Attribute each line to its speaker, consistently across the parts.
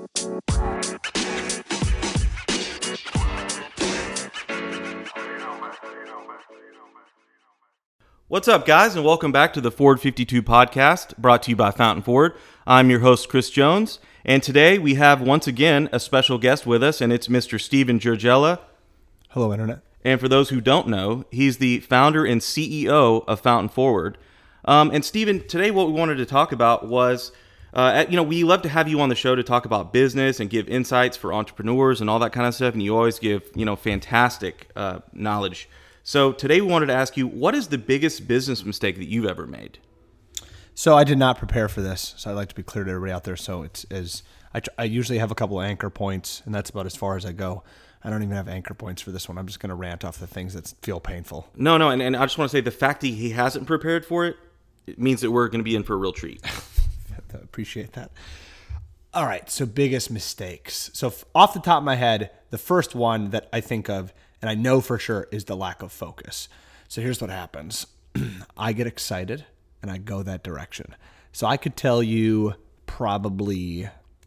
Speaker 1: What's up, guys, and welcome back to the Ford 52 podcast, brought to you by Fountain Ford. I'm your host, Chris Jones, and today we have, once again, a special guest with us, and it's Mr. Steven Georgella.
Speaker 2: Hello, Internet.
Speaker 1: And for those who don't know, he's the founder and CEO of Fountain Forward. And Steven, today what we wanted to talk about was, we love to have you on the show to talk about business and give insights for entrepreneurs and all that kind of stuff, and you always give, fantastic knowledge. So today we wanted to ask you, what is the biggest business mistake that you've ever made?
Speaker 2: So I did not prepare for this, so I'd like to be clear to everybody out there. So I usually have a couple of anchor points, and that's about as far as I go. I don't even have anchor points for this one. I'm just going to rant off the things that feel painful.
Speaker 1: No, and I just want to say the fact that he hasn't prepared for it, it means that we're going to be in for a real treat.
Speaker 2: I appreciate that. All right, so biggest mistakes. So off the top of my head, the first one that I think of, and I know for sure, is the lack of focus. So here's what happens. I get excited and I go that direction. So I could tell you probably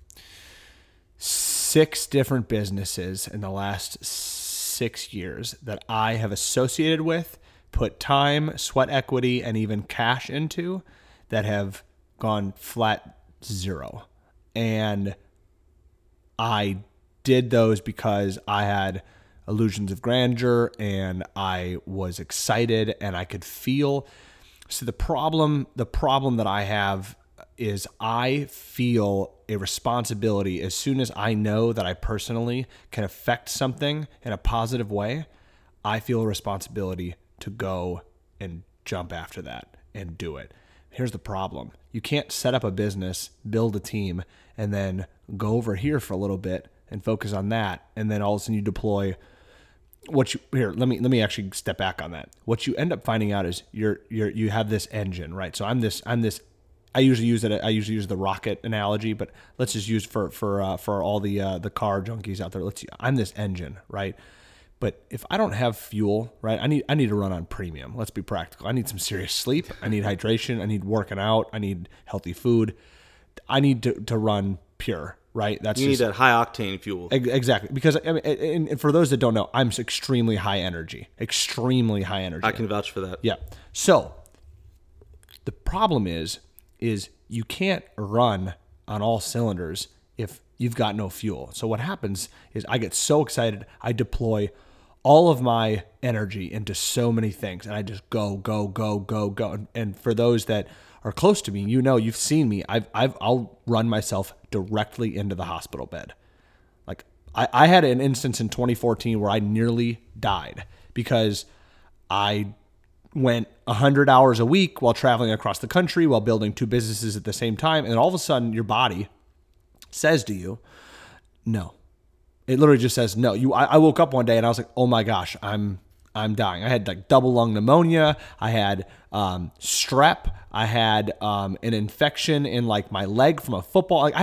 Speaker 2: 6 different businesses in the last 6 years that I have associated with, put time, sweat equity, and even cash into that have gone flat zero. And I did those because I had illusions of grandeur and I was excited and I could feel. So the problem that I have is I feel a responsibility as soon as I know that I personally can affect something in a positive way. I feel a responsibility to go and jump after that and do it. Here's the problem. You can't set up a business, build a team, and then go over here for a little bit and focus on that. And then all of a sudden you deploy let me actually step back on that. What you end up finding out is you have this engine, right? So I usually use the rocket analogy, but let's just use for all the car junkies out there. I'm this engine, right? But if I don't have fuel, right, I need to run on premium. Let's be practical. I need some serious sleep. I need hydration. I need working out. I need healthy food. I need to run pure, right?
Speaker 1: You need that high octane fuel.
Speaker 2: Exactly. Because and for those that don't know, I'm extremely high energy. Extremely high energy.
Speaker 1: I can vouch for that.
Speaker 2: Yeah. So the problem is you can't run on all cylinders if you've got no fuel. So what happens is I get so excited, I deploy all of my energy into so many things, and I just go. And for those that are close to me, you've seen me. I'll run myself directly into the hospital bed. Like I had an instance in 2014 where I nearly died because I went 100 hours a week while traveling across the country, while building 2 businesses at the same time, and all of a sudden your body says to you, no. It literally just says no. I woke up one day and I was like, oh my gosh, I'm dying. I had like double lung pneumonia. I had strep. I had an infection in like my leg from a football. Like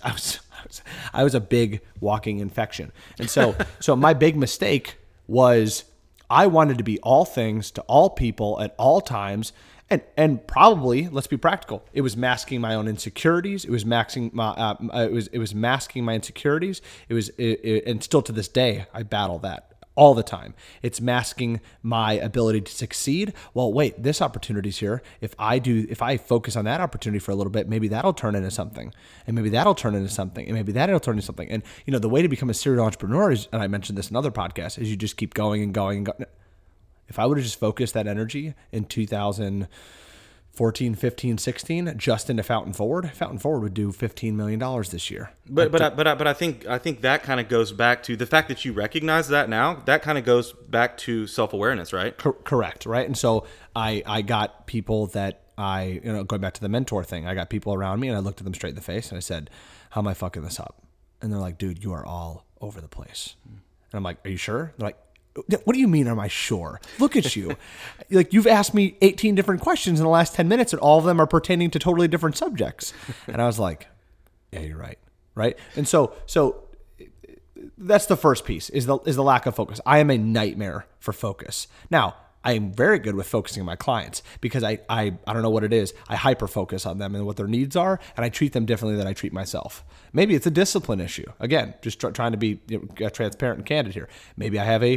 Speaker 2: I was a big walking infection. And so my big mistake was I wanted to be all things to all people at all times. And probably, let's be practical, it was masking my own insecurities. It was masking my insecurities. And still to this day, I battle that all the time. It's masking my ability to succeed. Well, wait, this opportunity's here. If I focus on that opportunity for a little bit, maybe that'll turn into something, and maybe that'll turn into something, and maybe that'll turn into something. And the way to become a serial entrepreneur is, and I mentioned this in other podcasts, is you just keep going and going and going. If I would have just focused that energy in 2014, 15, 16, just into Fountain Forward would do $15 million this year.
Speaker 1: But I think that kind of goes back to the fact that you recognize that now. That kind of goes back to self-awareness, right?
Speaker 2: Correct, right? And so I got people that going back to the mentor thing, I got people around me and I looked at them straight in the face and I said, how am I fucking this up? And they're like, dude, you are all over the place. And I'm like, are you sure? They're like, what do you mean, am I sure? Look at you. Like, you've asked me 18 different questions in the last 10 minutes, and all of them are pertaining to totally different subjects. And I was like, yeah, you're right. Right? And so that's the first piece, is the lack of focus. I am a nightmare for focus. Now, I'm very good with focusing on my clients because I don't know what it is. I hyper focus on them and what their needs are, and I treat them differently than I treat myself. Maybe it's a discipline issue. Again, just trying to be transparent and candid here. Maybe I have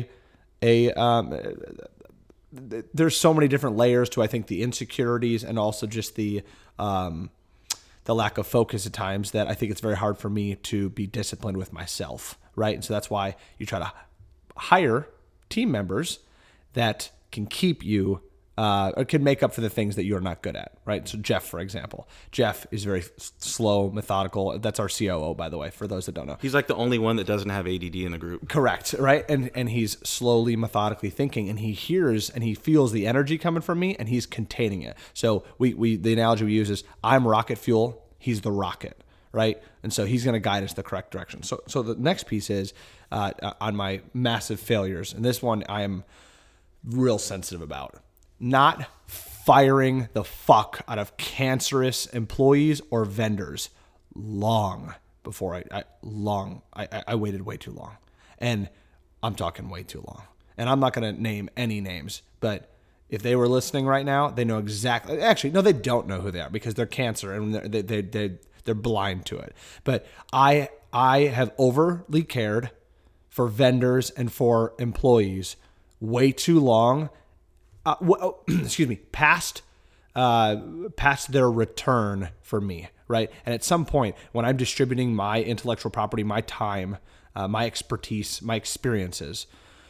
Speaker 2: there's so many different layers to, I think, the insecurities and also just the lack of focus at times that I think it's very hard for me to be disciplined with myself, right? And so that's why you try to hire team members that can keep you or can make up for the things that you're not good at, right? So Jeff, for example, Jeff is very slow, methodical. That's our COO, by the way, for those that don't know.
Speaker 1: He's like the only one that doesn't have ADD in the group.
Speaker 2: Correct, right? And he's slowly, methodically thinking, and he hears and he feels the energy coming from me, and he's containing it. So the analogy we use is I'm rocket fuel, he's the rocket, right? And so he's going to guide us the correct direction. So the next piece is on my massive failures, and this one I am real sensitive about. Not firing the fuck out of cancerous employees or vendors long before I waited way too long. And I'm talking way too long. And I'm not going to name any names, but if they were listening right now, they know exactly. Actually, no, they don't know who they are because they're cancer and they're blind to it. But I have overly cared for vendors and for employees way too long. Past their return for me, right? And at some point, when I'm distributing my intellectual property, my time, my expertise, my experiences,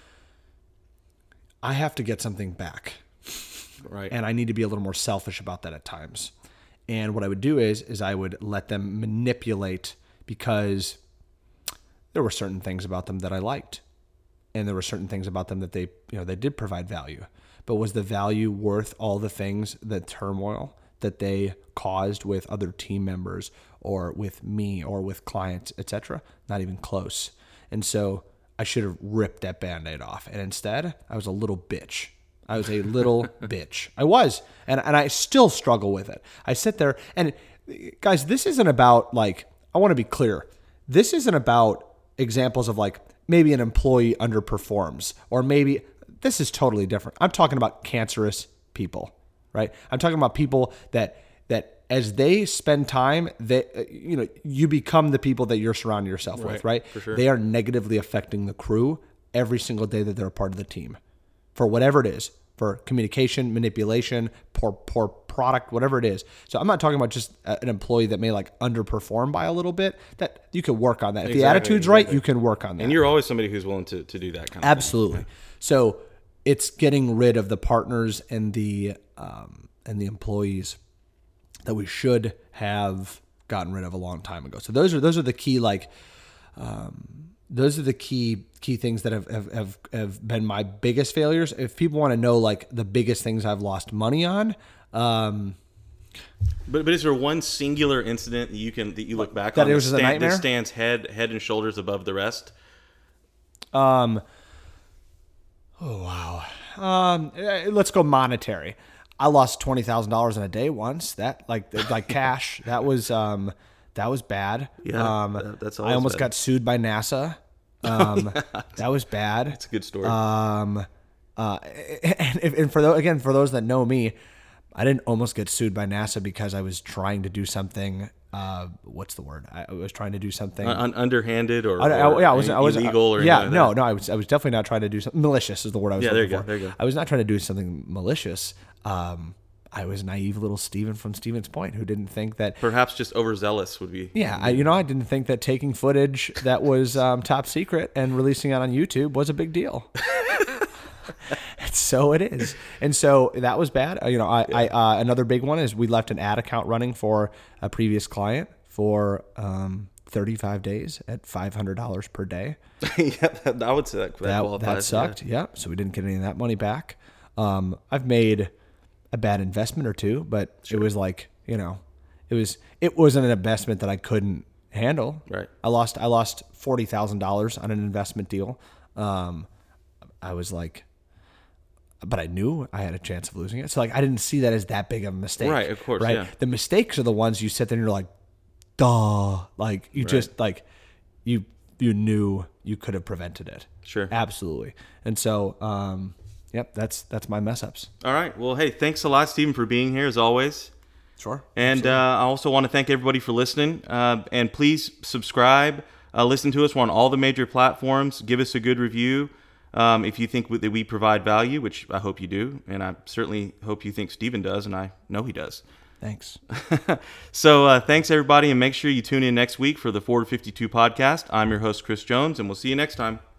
Speaker 2: I have to get something back,
Speaker 1: right?
Speaker 2: And I need to be a little more selfish about that at times. And what I would do is I would let them manipulate because there were certain things about them that I liked, and there were certain things about them that they did provide value. But was the value worth all the things, the turmoil that they caused with other team members or with me or with clients, etc.? Not even close. And so I should have ripped that Band-Aid off. And instead, I was a little bitch. I was a little bitch. I was. And I still struggle with it. I sit there and, guys, this isn't about, like, I want to be clear. This isn't about examples of, like, maybe an employee underperforms or maybe... This is totally different. I'm talking about cancerous people, right? I'm talking about people that as they spend time, you become the people that you're surrounding yourself with, right?
Speaker 1: For sure.
Speaker 2: They are negatively affecting the crew every single day that they're a part of the team, for whatever it is, for communication, manipulation, poor product, whatever it is. So I'm not talking about just an employee that may like underperform by a little bit. That you can work on that. If the attitude's right, you can work on that.
Speaker 1: And you're always somebody who's willing to do that kind of
Speaker 2: Absolutely.
Speaker 1: thing.
Speaker 2: So it's getting rid of the partners and the employees that we should have gotten rid of a long time ago. So those are the key those are the key things that have been my biggest failures. If people want to know like the biggest things I've lost money on,
Speaker 1: but is there one singular incident that you look back
Speaker 2: that
Speaker 1: on
Speaker 2: it was a nightmare?
Speaker 1: That stands head and shoulders above the rest?
Speaker 2: Oh, wow. Let's go monetary. I lost $20,000 in a day once. That like cash. That was bad.
Speaker 1: Yeah, that's
Speaker 2: I almost
Speaker 1: bad.
Speaker 2: got sued by NASA. That was bad.
Speaker 1: It's a good story.
Speaker 2: And for those that know me, I didn't almost get sued by NASA because I was trying to do something. What's the word? I was trying to do something
Speaker 1: underhanded or
Speaker 2: illegal
Speaker 1: or
Speaker 2: no. I was definitely not trying to do something malicious. Is the word I was looking for.
Speaker 1: There you go.
Speaker 2: I was not trying to do something malicious. I was naive little Steven from Stevens Point who didn't think that
Speaker 1: perhaps just overzealous would be.
Speaker 2: Yeah, I didn't think that taking footage that was top secret and releasing it on YouTube was a big deal. So it is, and so that was bad. Another big one is we left an ad account running for a previous client for 35 days at $500 per day.
Speaker 1: Yeah, I would say
Speaker 2: that sucked. Yeah, so we didn't get any of that money back. I've made a bad investment or two, but It was like it wasn't an investment that I couldn't handle.
Speaker 1: Right.
Speaker 2: I lost $40,000 on an investment deal. I was like, but I knew I had a chance of losing it. So like I didn't see that as that big of a mistake.
Speaker 1: Right, of course.
Speaker 2: Right.
Speaker 1: Yeah.
Speaker 2: The mistakes are the ones you sit there and you're like, duh. Like you just like you knew you could have prevented it.
Speaker 1: Sure.
Speaker 2: Absolutely. And so Yep, that's my mess ups.
Speaker 1: All right. Well, hey, thanks a lot, Stephen, for being here as always.
Speaker 2: Sure.
Speaker 1: And I also want to thank everybody for listening. And please subscribe. Listen to us. We're on all the major platforms. Give us a good review if you think that we provide value, which I hope you do. And I certainly hope you think Stephen does, and I know he does.
Speaker 2: Thanks.
Speaker 1: So thanks, everybody, and make sure you tune in next week for the Forward 52 podcast. I'm your host, Chris Jones, and we'll see you next time.